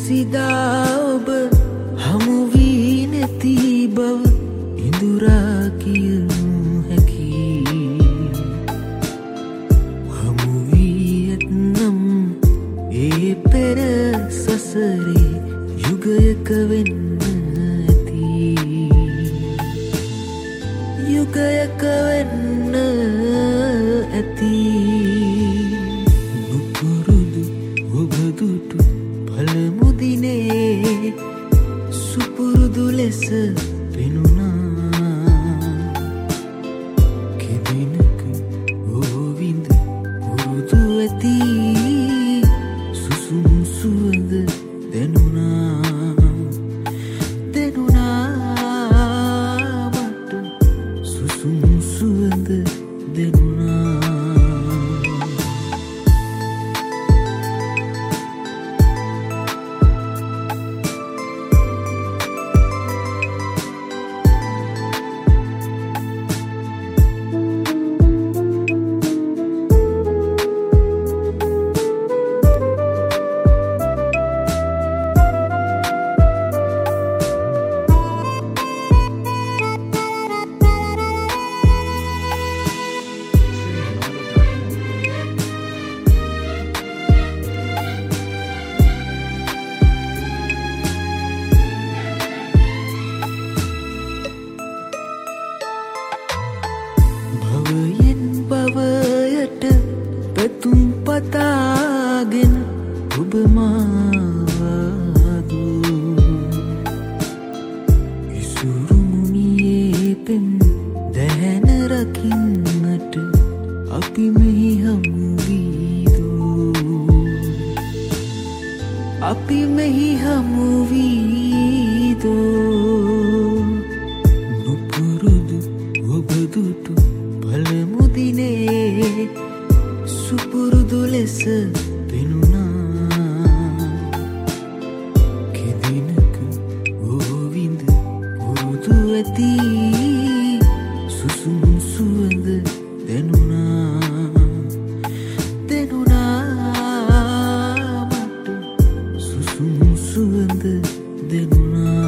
කිසිදා ඔබ හමු වී නැති බව ඉඳුරා කියනු හැකි. හමු වී ඇත්නම් ඒ පෙර සසරේ යුගයක වෙන්න ඇති. යුගයක වෙන්න ඇති. නුපුරුදු ඔබ දුටු පළමු දිනේ සුපුරුදු ලෙස පෙනුණා. කෙදිනක ඔබ විඳ පුරුදු ඇති සුසුම් සුවඳ දැනුණා. මට සුසුම් සුවඳ දැනුණා. භවයෙන් භවයට පැතුම් පතාගෙන ඔබ මාවාදු. ඉසුරු මුනියේ පෙම් දැහැන රකින්නට අපි මෙහි හමු වීදෝ. අපි මෙහි හමු වීදෝ. නුපුරුදු ඔබ දුටු පළමු දිනේ සුපුරුදු ලෙස පෙනුණා. කෙදිනක ඔබ විඳ පුරුදු ඇති සුසුම් සුවඳ දැනුණා. මට සුසුම් සුවඳ දැනුණා.